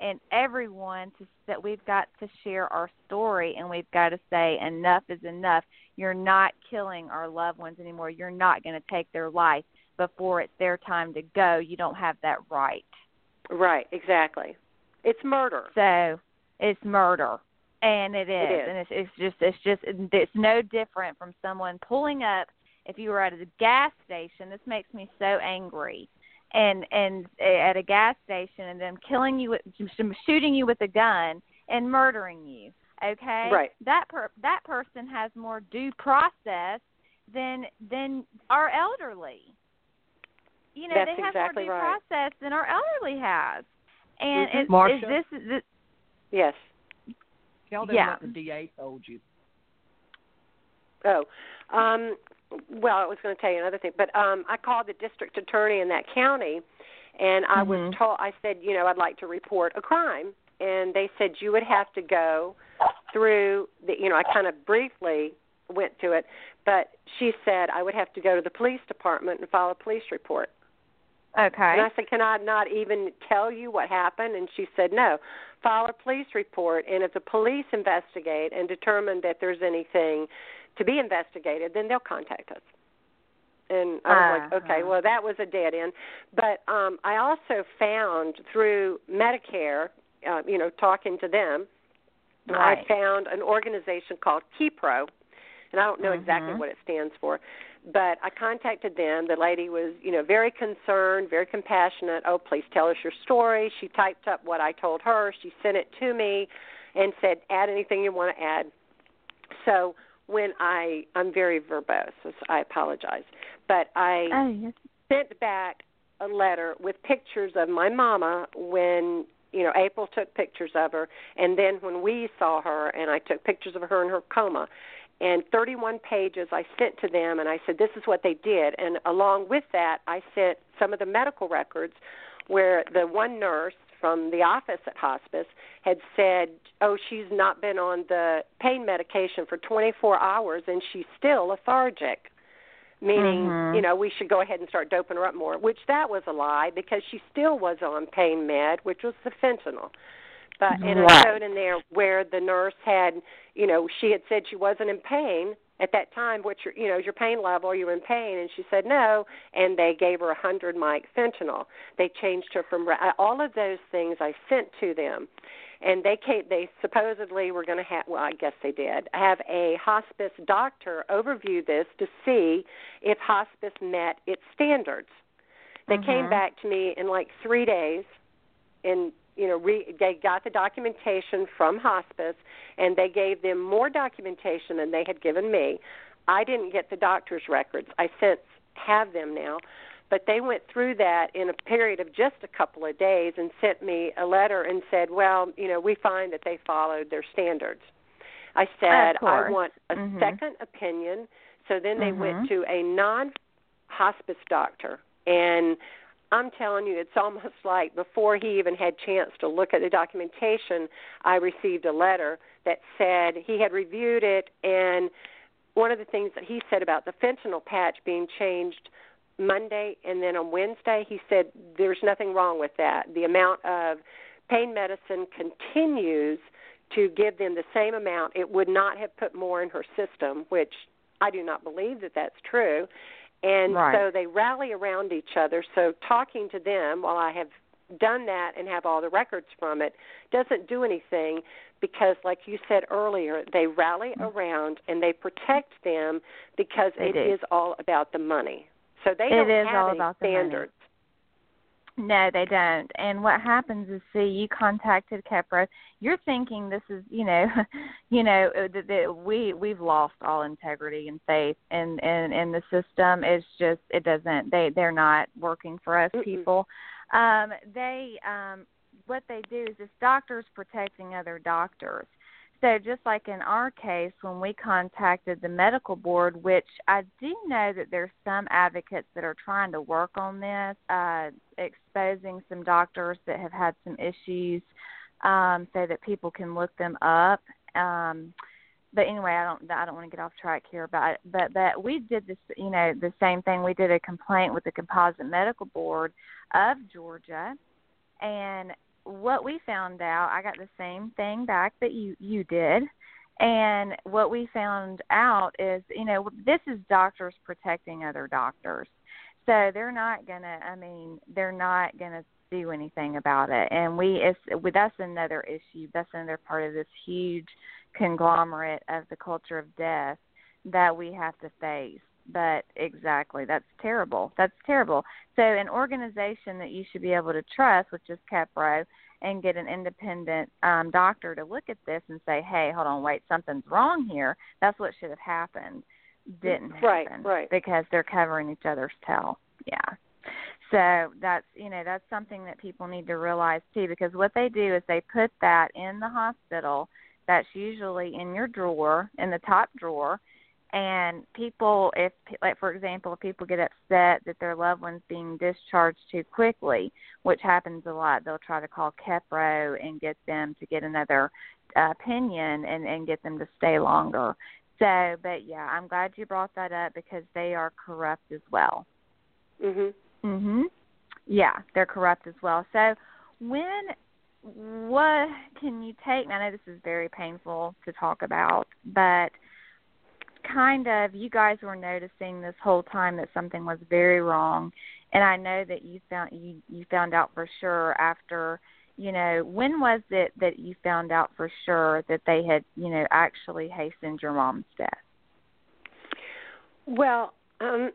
and everyone to, that we've got to share our story, and we've got to say enough is enough. You're not killing our loved ones anymore. You're not going to take their life before it's their time to go. You don't have that right. Right, exactly. It's murder. So it's murder, and it is, it is. and it's, it's just it's just it's no different from someone pulling up. If you were at a gas station, this makes me so angry. And and at a gas station, and them killing you, with, shooting you with a gun, and murdering you. Okay, right? That per, that person has more due process than than our elderly. You know, That's they have exactly more due right. process than our elderly has. And mm-hmm. is, Marsha? is this, is this? Yes. Tell them yeah. what the D A told you. Oh, um, well, I was going to tell you another thing, but um, I called the district attorney in that county, and I mm-hmm. was told, I said, you know, I'd like to report a crime, and they said you would have to go through the, you know, I kind of briefly went to it, but she said I would have to go to the police department and file a police report. Okay. And I said, can I not even tell you what happened? And she said, no, file a police report, and if the police investigate and determine that there's anything to be investigated, then they'll contact us. And I was uh-huh. like, okay, well, that was a dead end. But um, I also found through Medicare, uh, you know, talking to them, right. I found an organization called KeyPro, and I don't know mm-hmm. exactly what it stands for. But I contacted them. The lady was, you know, very concerned, very compassionate. Oh, please tell us your story. She typed up what I told her. She sent it to me and said, add anything you want to add. So when I, I'm very verbose, so I apologize. But I oh, yes. sent back a letter with pictures of my mama when, you know, April took pictures of her, and then when we saw her, and I took pictures of her in her coma. And thirty-one pages I sent to them, and I said, this is what they did. And along with that, I sent some of the medical records where the one nurse from the office at hospice had said, oh, she's not been on the pain medication for twenty-four hours, and she's still lethargic, meaning, mm-hmm. you know, we should go ahead and start doping her up more, which that was a lie because she still was on pain med, which was the fentanyl. But, and right. I showed in there where the nurse had, you know, she had said she wasn't in pain at that time. What's your, you know, your pain level? You're in pain, and she said no. And they gave her a hundred mic fentanyl. They changed her from all of those things. I sent to them, and they came, they supposedly were going to have. Well, I guess they did have a hospice doctor overview this to see if hospice met its standards. They mm-hmm. came back to me in like three days, and you know, re, they got the documentation from hospice, and they gave them more documentation than they had given me. I didn't get the doctor's records. I since have them now. But they went through that in a period of just a couple of days and sent me a letter and said, well, you know, we find that they followed their standards. I said, I want a mm-hmm. second opinion. So then they mm-hmm. went to a non-hospice doctor, and I'm telling you, it's almost like before he even had chance to look at the documentation, I received a letter that said he had reviewed it, and one of the things that he said about the fentanyl patch being changed Monday and then on Wednesday, he said there's nothing wrong with that. The amount of pain medicine continues to give them the same amount. It would not have put more in her system, which I do not believe that that's true. And right. so they rally around each other. So talking to them while I have done that and have all the records from it doesn't do anything because, like you said earlier, they rally around and they protect them because they it do. is all about the money. So they it don't is have all any about standards. The money. No, they don't. And what happens is, see, you contacted KeyPro. You're thinking this is, you know, you know, that, that we we've lost all integrity and faith in, in in the system. It's just it doesn't. They they're not working for us Mm-mm. people. Um, they um, what they do is this doctors protecting other doctors. So just like in our case, when we contacted the medical board, which I do know that there's some advocates that are trying to work on this, uh, exposing some doctors that have had some issues um, so that people can look them up. Um, but anyway, I don't I don't want to get off track here. But but but we did this, you know, the same thing. We did a complaint with the Composite Medical Board of Georgia, and what we found out, I got the same thing back that you, you did. And what we found out is, you know, this is doctors protecting other doctors. So they're not going to, I mean, they're not going to do anything about it. And we, it's, that's another issue. That's another part of this huge conglomerate of the culture of death that we have to face. But exactly, that's terrible. That's terrible. So an organization that you should be able to trust, which is Kepro, and get an independent um, doctor to look at this and say, hey, hold on, wait, something's wrong here. That's what should have happened. Didn't happen. Right, right. Because they're covering each other's tail. Yeah. So that's, you know, that's something that people need to realize, too, because what they do is they put that in the hospital. That's usually in your drawer, in the top drawer. And people, if, like, for example, if people get upset that their loved one's being discharged too quickly, which happens a lot, they'll try to call Kepro and get them to get another uh, opinion and, and get them to stay longer. So, but, yeah, I'm glad you brought that up because they are corrupt as well. Mhm. Mhm. Yeah, they're corrupt as well. So when, what can you take, I know this is very painful to talk about, but kind of, you guys were noticing this whole time that something was very wrong, and I know that you found you, you found out for sure after, you know, when was it that you found out for sure that they had, you know, actually hastened your mom's death? Well, um,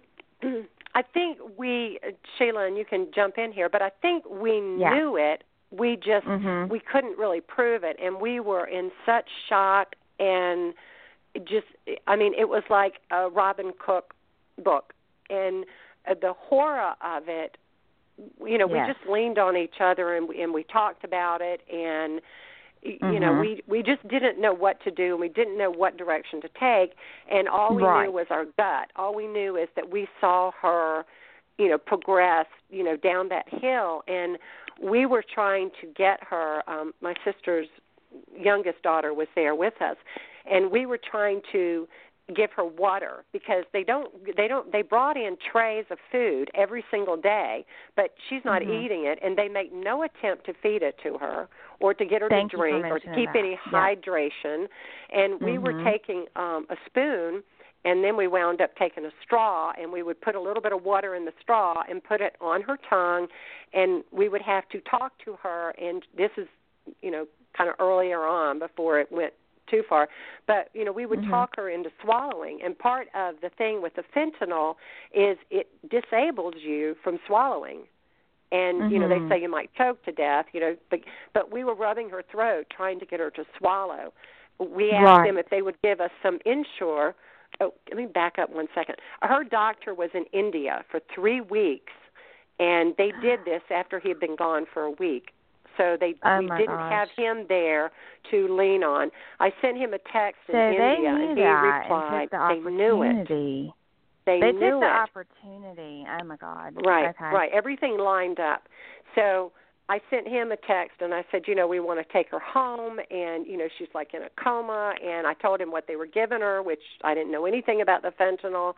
I think we, Sheila, and you can jump in here, but I think we yeah. knew it. We just, mm-hmm. we couldn't really prove it, and we were in such shock and just, I mean, it was like a Robin Cook book, and uh, the horror of it, you know, yes. we just leaned on each other and we, and we talked about it, and, mm-hmm. you know, we, we just didn't know what to do, and we didn't know what direction to take, and all we right. knew was our gut. All we knew is that we saw her, you know, progress, you know, down that hill, and we were trying to get her, um, my sister's youngest daughter was there with us, and we were trying to give her water because they don't they don't they brought in trays of food every single day, but she's not mm-hmm. eating it, and they make no attempt to feed it to her or to get her Thank to drink or to keep that. any yeah. hydration. And we mm-hmm. were taking um, a spoon, and then we wound up taking a straw, and we would put a little bit of water in the straw and put it on her tongue, and we would have to talk to her, and this is, you know, kind of earlier on before it went too far, but, you know, we would mm-hmm. talk her into swallowing, and part of the thing with the fentanyl is it disables you from swallowing, and, mm-hmm. you know, they say you might choke to death, you know, but, but we were rubbing her throat trying to get her to swallow. We asked right. them if they would give us some Ensure. Oh, let me back up one second. Her doctor was in India for three weeks, and they did this after he had been gone for a week. So they oh we didn't gosh. have him there to lean on. I sent him a text so in they India, knew and he that replied, and they knew it. They, they knew took the it. opportunity. Oh, my God. Right, okay. right. Everything lined up. So I sent him a text, and I said, you know, we want to take her home, and, you know, she's like in a coma, and I told him what they were giving her, which I didn't know anything about the fentanyl.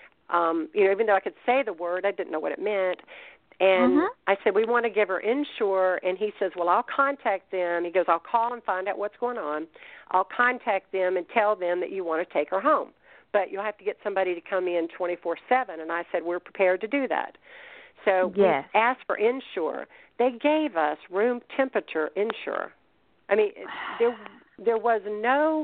Um, you know, even though I could say the word, I didn't know what it meant. And mm-hmm. I said, we want to give her Ensure. And he says, well, I'll contact them. He goes, I'll call and find out what's going on. I'll contact them and tell them that you want to take her home. But you'll have to get somebody to come in twenty-four seven. And I said, we're prepared to do that. So yes. we asked for Ensure. They gave us room temperature Ensure. I mean, there there was no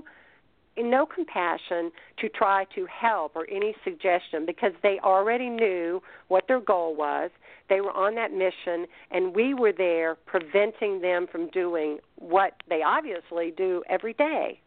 no compassion to try to help or any suggestion because they already knew what their goal was. They were on that mission, and we were there preventing them from doing what they obviously do every day.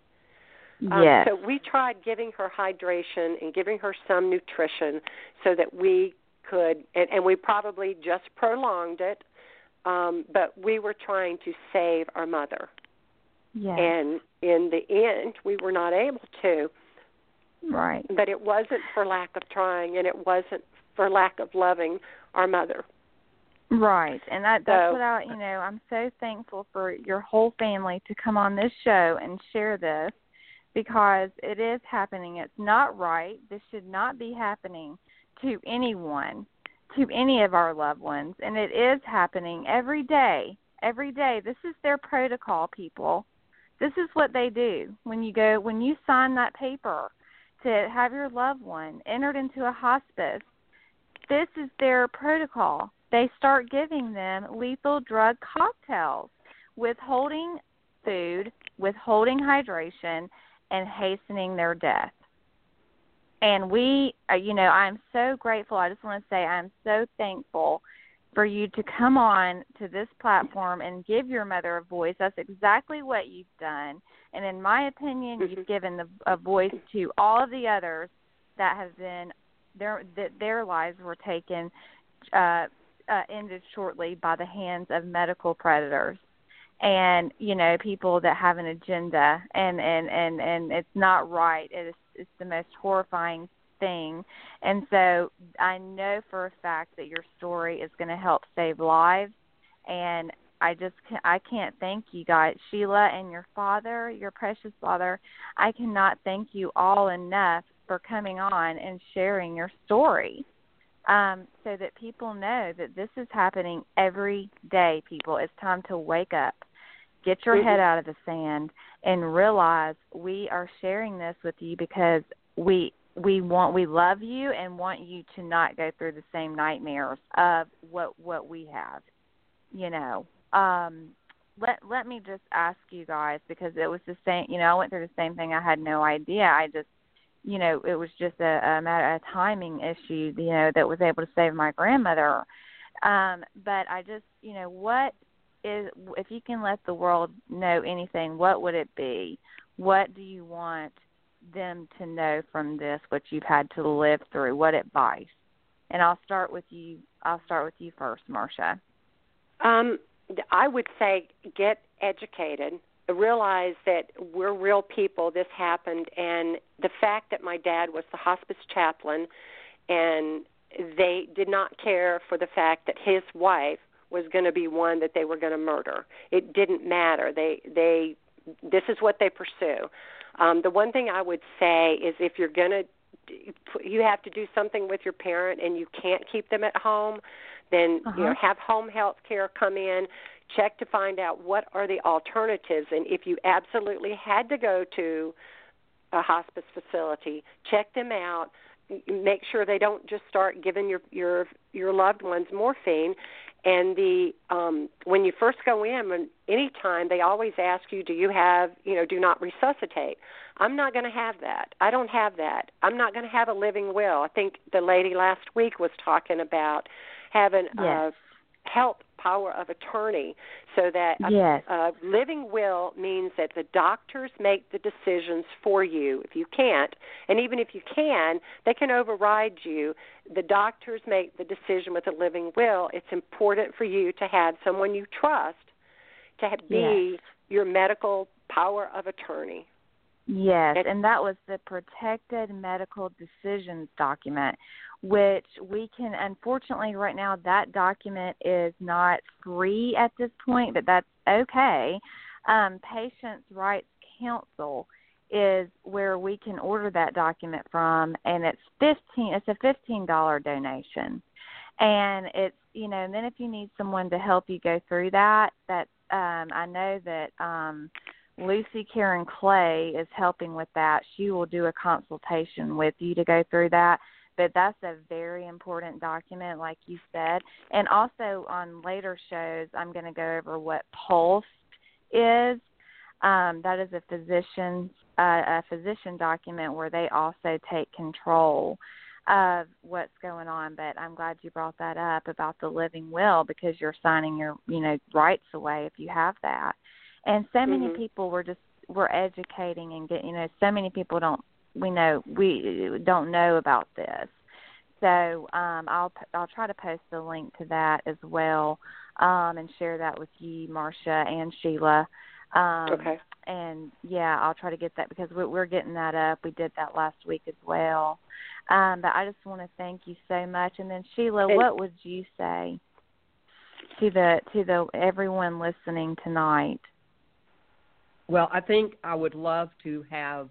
Yes. Um, so we tried giving her hydration and giving her some nutrition so that we could, and, and we probably just prolonged it, um, but we were trying to save our mother. Yes. And in the end, we were not able to. Right. But it wasn't for lack of trying, and it wasn't for lack of loving our mother. Right. And that, that's so, what I, you know, I'm so thankful for your whole family to come on this show and share this because it is happening. It's not right. This should not be happening to anyone, to any of our loved ones. And it is happening every day. every day. This is their protocol, people. This is what they do when you go, when you sign that paper to have your loved one entered into a hospice. This is their protocol. They start giving them lethal drug cocktails, withholding food, withholding hydration, and hastening their death. And we, uh, you know, I'm so grateful. I just want to say I'm so thankful for you to come on to this platform and give your mother a voice. That's exactly what you've done. And in my opinion, Mm-hmm. you've given the, a voice to all of the others that have been, their, that their lives were taken, uh, uh, ended shortly by the hands of medical predators. And, you know, people that have an agenda, and, and, and, and it's not right. It is, it's the most horrifying thing. And so I know for a fact that your story is going to help save lives. And I just can't, I can't thank you guys, Sheila and your father, your precious father. I cannot thank you all enough for coming on and sharing your story. Um, so that people know that this is happening every day, people. It's time to wake up, get your head out of the sand, and realize we are sharing this with you because we we want we love you and want you to not go through the same nightmares of what what we have. You know, um, let let me just ask you guys, because it was the same. You know, I went through the same thing. I had no idea. I just You know, it was just a, a matter of timing issue, you know, that was able to save my grandmother. Um, but I just, you know, what is, if you can let the world know anything, what would it be? What do you want them to know from this, what you've had to live through? What advice? And I'll start with you. I'll start with you first, Marcia. Um, I would say get educated. Realize that we're real people. This happened, and the fact that my dad was the hospice chaplain, and they did not care for the fact that his wife was going to be one that they were going to murder. It didn't matter. They they this is what they pursue. Um, the one thing I would say is if you're going to you have to do something with your parent and you can't keep them at home, then uh-huh. you know, have home health care come in. Check to find out what are the alternatives, and if you absolutely had to go to a hospice facility, check them out. Make sure they don't just start giving your your, your loved ones morphine. And the um, when you first go in, any time they always ask you, do you have, you know, do not resuscitate. I'm not going to have that. I don't have that. I'm not going to have a living will. I think the lady last week was talking about having yes. a help power of attorney, so that a, yes. a living will means that the doctors make the decisions for you if you can't, and even if you can, they can override you. The doctors make the decision with a living will. It's important for you to have someone you trust to be yes. your medical power of attorney. Yes, and that was the Protected Medical Decisions document, which we can, unfortunately, right now, that document is not free at this point, but that's okay. Um, Patients' Rights Council is where we can order that document from, and it's fifteen. It's a fifteen dollar donation, and it's, you know. And then if you need someone to help you go through that, that um, I know that. Um, Lucy Karen Clay is helping with that. She will do a consultation with you to go through that. But that's a very important document, like you said. And also on later shows, I'm going to go over what PULSE is. Um, that is a physician, uh, a physician document where they also take control of what's going on. But I'm glad you brought that up about the living will, because you're signing your, you know, rights away if you have that. And so many mm-hmm. people were just we're educating and get, you know, so many people don't we know we don't know about this. So um, I'll I'll try to post a link to that as well, um, and share that with you, Marcia and Sheila. Um, okay. And yeah, I'll try to get that, because we're, we're getting that up. We did that last week as well. Um, but I just want to thank you so much. And then Sheila, and, what would you say to the to the everyone listening tonight? Well, I think I would love to have,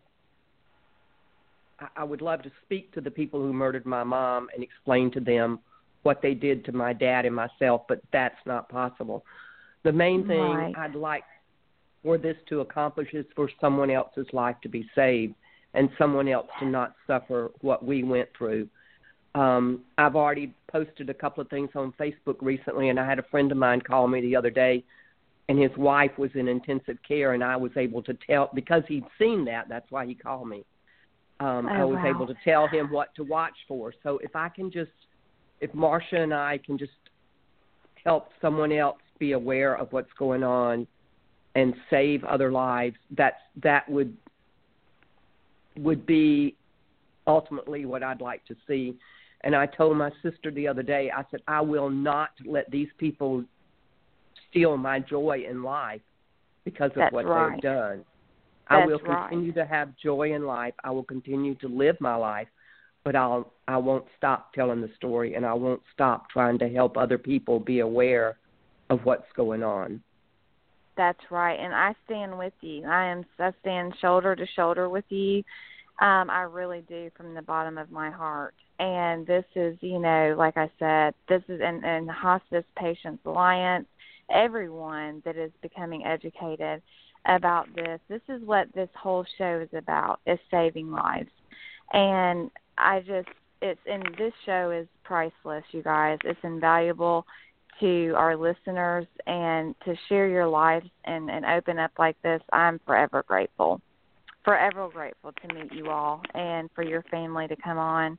I would love to speak to the people who murdered my mom and explain to them what they did to my dad and myself, but that's not possible. The main thing Right. I'd like for this to accomplish is for someone else's life to be saved and someone else to not suffer what we went through. Um, I've already posted a couple of things on Facebook recently, and I had a friend of mine call me the other day, and his wife was in intensive care, and I was able to tell, because he'd seen that, that's why he called me. Um, Oh, I was wow. able to tell him what to watch for. So if I can just, if Marcia and I can just help someone else be aware of what's going on and save other lives, that's, that would would be ultimately what I'd like to see. And I told my sister the other day, I said, I will not let these people steal my joy in life because of That's what right. they've done. I That's will right. continue to have joy in life. I will continue to live my life, but I'll, I won't stop telling the story, and I won't stop trying to help other people be aware of what's going on. That's right, and I stand with you. I am. I stand shoulder to shoulder with you. Um, I really do, from the bottom of my heart. And this is, you know, like I said, this is, and, and the Hospice Patients Alliance, everyone that is becoming educated about this. This is what this whole show is about: is saving lives. And I just, it's, and this show is priceless, you guys. It's invaluable to our listeners, and to share your lives and, and open up like this. I'm forever grateful, forever grateful to meet you all and for your family to come on.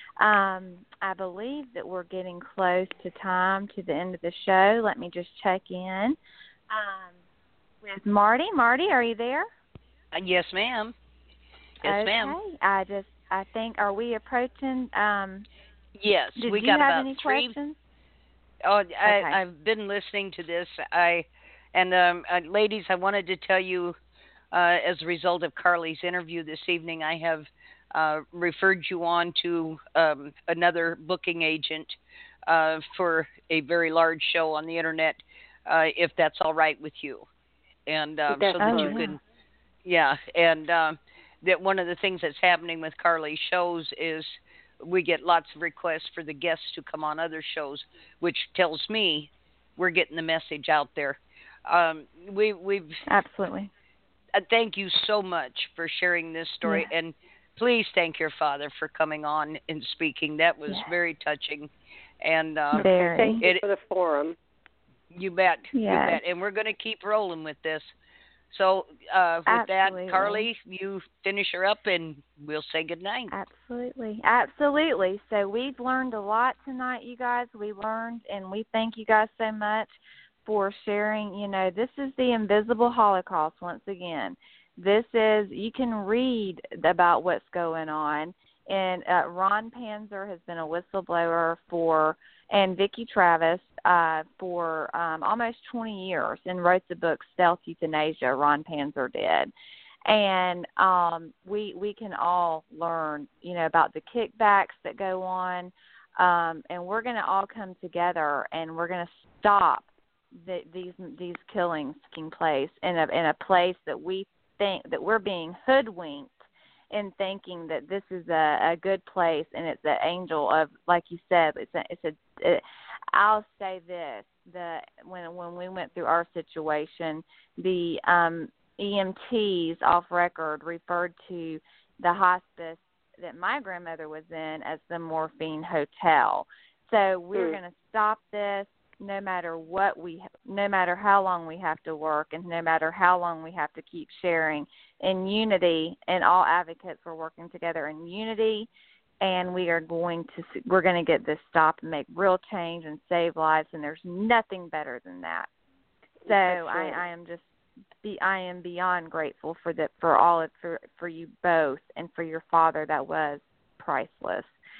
Um, I believe that we're getting close to time to the end of the show. Let me just check in um, with Marty. Marty, are you there? Uh, yes, ma'am. Yes, okay. ma'am. I just, I think, are we approaching? Um, Yes, did we you got have about any three. questions? Oh, I, Okay. I've been listening to this. I and um, uh, ladies, I wanted to tell you, uh, as a result of Carly's interview this evening, I have uh, referred you on to um, another booking agent uh, for a very large show on the internet, uh, if that's all right with you, and um, That's so that you fine. can, yeah, and um, that one of the things that's happening with Carly's shows is we get lots of requests for the guests to come on other shows, which tells me we're getting the message out there. Um, we, we've Absolutely. uh, thank you so much for sharing this story, Yeah. and please thank your father for coming on and speaking. That was Yeah. very touching, and uh, Very. Thank you it, for the forum. you bet, you Yes. bet, and we're going to keep rolling with this. So uh, with Absolutely. that, Carly, you finish her up, and we'll say goodnight. Absolutely. Absolutely. So we've learned a lot tonight, you guys. We learned, and we thank you guys so much for sharing. You know, this is the invisible Holocaust once again. This is, you can read about what's going on. And uh, Ron Panzer has been a whistleblower for, and Vicki Travis, uh, for um, almost twenty years, and wrote the book Stealth Euthanasia. Ron Panzer did. And um, we we can all learn, you know, about the kickbacks that go on, um, and we're going to all come together, and we're going to stop the, these these killings taking place in a in a place that we think that we're being hoodwinked in thinking that this is a, a good place, and it's an angel of, like you said, it's a it's a. It, I'll say this: the when when we went through our situation, the um, E M Ts off record referred to the hospice that my grandmother was in as the Morphine Hotel. So we're Hmm. going to stop this, no matter what we, no matter how long we have to work, and no matter how long we have to keep sharing in unity. And all advocates are working together in unity, and we are going to, we're going to get this stopped and make real change and save lives. And there's nothing better than that. So I, I am just, be, I am beyond grateful for that, for all of, for, for you both, and for your father. That was priceless.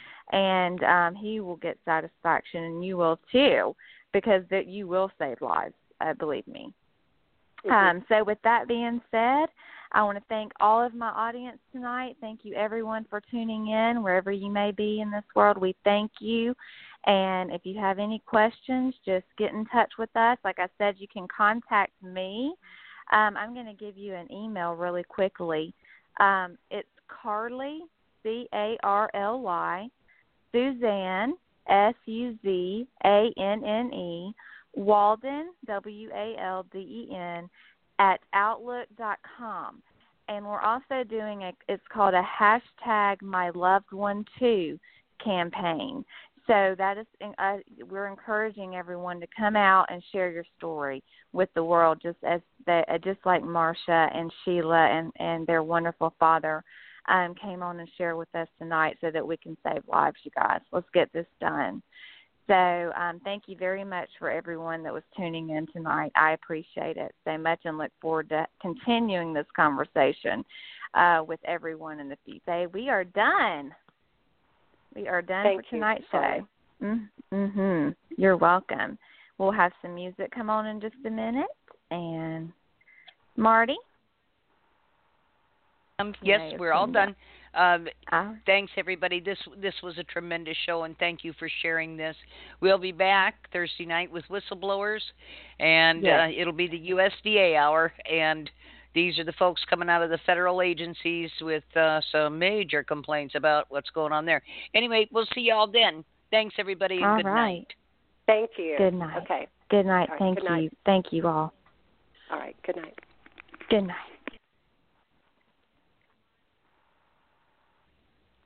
And um, he will get satisfaction, and you will too, because that you will save lives, uh, believe me. Mm-hmm. Um, so with that being said, I want to thank all of my audience tonight. Thank you, everyone, for tuning in, wherever you may be in this world. We thank you. And if you have any questions, just get in touch with us. Like I said, you can contact me. Um, I'm going to give you an email really quickly. Um, it's Carly, C A R L Y, Suzanne, S U Z A N N E, Walden, W A L D E N, at outlook dot com. And we're also doing a, it's called a hashtag My Loved One Too campaign. So that is, uh, we're encouraging everyone to come out and share your story with the world, just as the, uh, just like Marsha and Sheila and, and their wonderful father um, came on and shared with us tonight, so that we can save lives. You guys, let's get this done. So um, thank you very much for everyone that was tuning in tonight. I appreciate it so much and look forward to continuing this conversation uh, with everyone in the future. We are done. We are done Thank for tonight's show. Mm-hmm. You're welcome. We'll have some music come on in just a minute. And Marty? Um, yes, we're all done. Um, uh, thanks, everybody. This this was a tremendous show, and thank you for sharing this. We'll be back Thursday night with whistleblowers, and yes. uh, it'll be the U S D A hour, and these are the folks coming out of the federal agencies with uh, some major complaints about what's going on there. Anyway, we'll see you all then. Thanks, everybody, and all good right. night. Thank you. Good night. Okay. Good night. Right. Thank good you. night. Thank you all. All right. Good night. Good night.